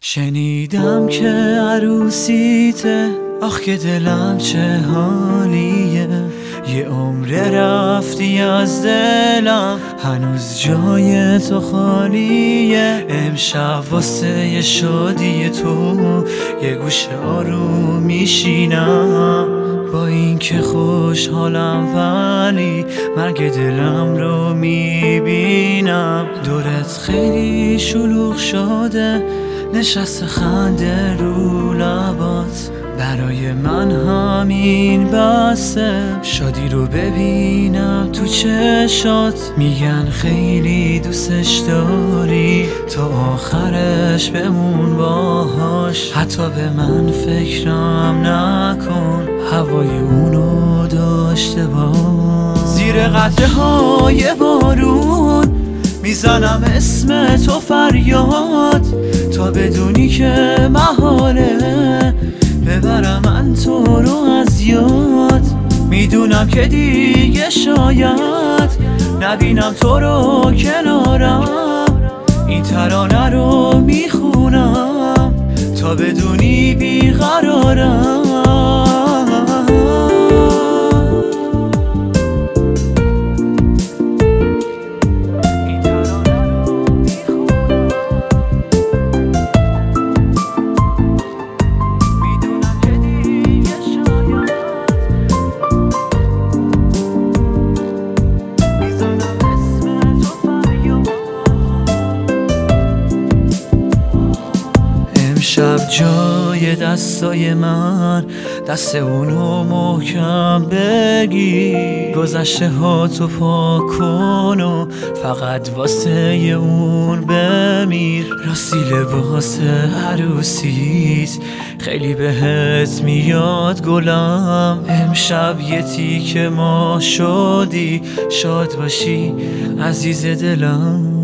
شنیدم که عروسیته، آخ که دلم چه حالیه. یه عمر رفتی از دلم، هنوز جای تو خالیه. امشب واسه یه شادی تو یه گوشه آروم میشینم، با این که خوشحالم ولی مرگ دلم رو میبینم. دورت خیلی شلوغ شده، نشست خنده رو لبات، برای من همین بسه. شادی رو ببینم تو چشات، میگن خیلی دوستش داری، تا آخرش بمون باهاش. حتی به من فکرم نکن، هوای اونو داشته باش. زیر قطره های بارون میزنم اسم تو فریاد، تا بدونی که محاله ببرم من تو رو از یاد. میدونم که دیگه شاید نبینم تو رو کنارم، این ترانه رو میخونم تا بدونی بیقرارم. شب جای دستای من، دست اونو محکم بگیر. گذشته ها تو پاک کن و فقط واسه اون بمیر. راستی لباس عروسیت خیلی بهت میاد گلم. امشب یه تیکه ما شدی، شاد باشی عزیز دلم.